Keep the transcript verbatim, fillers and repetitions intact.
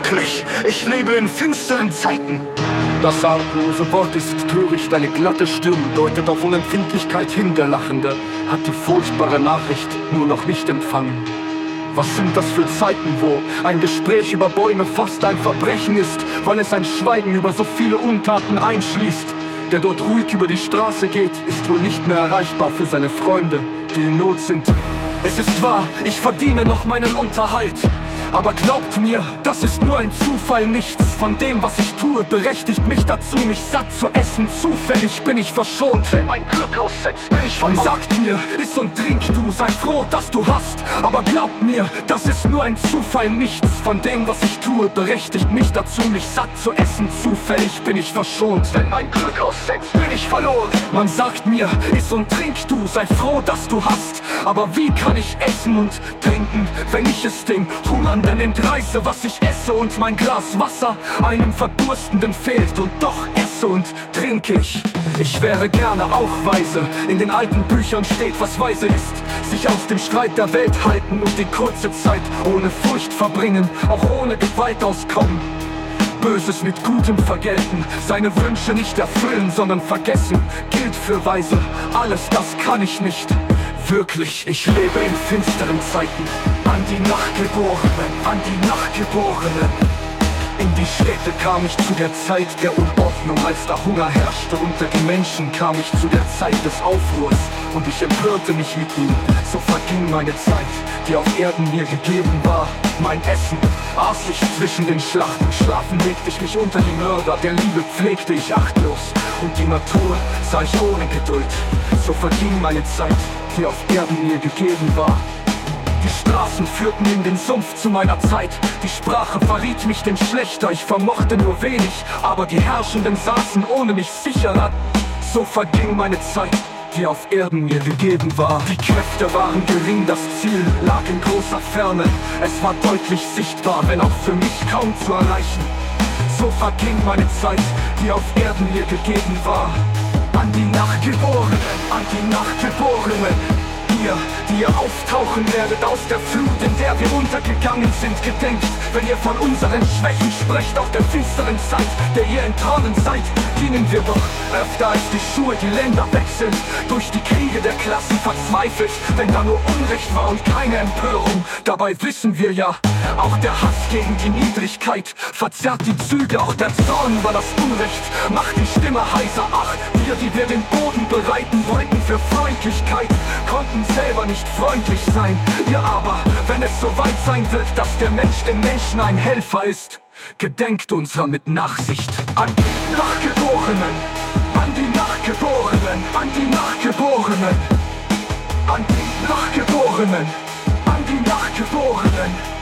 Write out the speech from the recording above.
Wirklich, ich lebe in finsteren Zeiten. Das arglose Wort ist töricht, eine glatte Stirn deutet auf Unempfindlichkeit hin. Der Lachende hat die furchtbare Nachricht nur noch nicht empfangen. Was sind das für Zeiten, wo ein Gespräch über Bäume fast ein Verbrechen ist, weil es ein Schweigen über so viele Untaten einschließt? Der dort ruhig über die Straße geht, ist wohl nicht mehr erreichbar für seine Freunde, die in Not sind. Es ist wahr, ich verdiene noch meinen Unterhalt. Aber glaubt mir, das ist nur ein Zufall. Nichts von dem, was ich tue, berechtigt mich dazu, mich satt zu essen. Zufällig bin ich verschont, wenn mein Glück aussetzt, bin ich vermont. Sagt mir, iss und trink du, sei froh, dass du hast. Aber glaubt mir, das ist nur ein Zufall. Nichts von dem, was ich tue, berechtigt mich dazu, mich satt zu essen. Zufällig bin ich verschont, wenn mein Glück aussetzt, bin ich verloren. Man sagt mir, iss und trink du, sei froh, dass du hast. Aber wie kann ich essen und trinken, wenn ich es dem Hungernden entreiße, was ich esse, und mein Glas Wasser einem Verdurstenden fehlt, und doch esse und trinke ich. Ich wäre gerne auch weise, in den alten Büchern steht, was weise ist: sich aus dem Streit der Welt halten und die kurze Zeit ohne Furcht verbringen, auch ohne Gewalt auskommen. Böses mit Gutem vergelten, seine Wünsche nicht erfüllen, sondern vergessen, gilt für Weise. Alles das kann ich nicht. Wirklich, ich lebe in finsteren Zeiten. An die Nachgeborenen, an die Nachgeborenen. In die Städte kam ich zu der Zeit der Unordnung, als da Hunger herrschte unter die Menschen, kam ich zu der Zeit des Aufruhrs, und ich empörte mich mit ihm. So verging meine Zeit, die auf Erden mir gegeben war. Mein Essen aß ich zwischen den Schlachten, schlafen legte ich mich unter die Mörder, der Liebe pflegte ich achtlos, und die Natur sah ich ohne Geduld. So verging meine Zeit, die auf Erden mir gegeben war. Die Straßen führten in den Sumpf zu meiner Zeit. Die Sprache verriet mich dem Schlechter. Ich vermochte nur wenig, aber die Herrschenden saßen ohne mich sicherer. So verging meine Zeit, die auf Erden mir gegeben war. Die Kräfte waren gering, das Ziel lag in großer Ferne. Es war deutlich sichtbar, wenn auch für mich kaum zu erreichen. So verging meine Zeit, die auf Erden mir gegeben war. An die Nachgeborenen, an die Nachgeborenen. Ihr, die ihr auftauchen werdet aus der Flut, in der wir untergegangen sind, gedenkt, wenn ihr von unseren Schwächen sprecht, auf der finsteren Zeit, der ihr entronnen seid, dienen wir doch öfter als die Schuhe, die Länder wechseln, durch die Kriege der Klassen verzweifelt, wenn da nur Unrecht war und keine Empörung. Dabei wissen wir ja, auch der Hass gegen die Niedrigkeit verzerrt die Züge, auch der Zorn über das Unrecht macht die Stimme heiser. Ach, wir, die wir den Boden bereiten wollten für Freundlichkeit, konnten selber nicht freundlich sein. Ihr aber, wenn es so weit sein wird, dass der Mensch dem Menschen ein Helfer ist, gedenkt unserer mit Nachsicht. An die Nachgeborenen, an die Nachgeborenen, an die Nachgeborenen, an die Nachgeborenen, an die Nachgeborenen.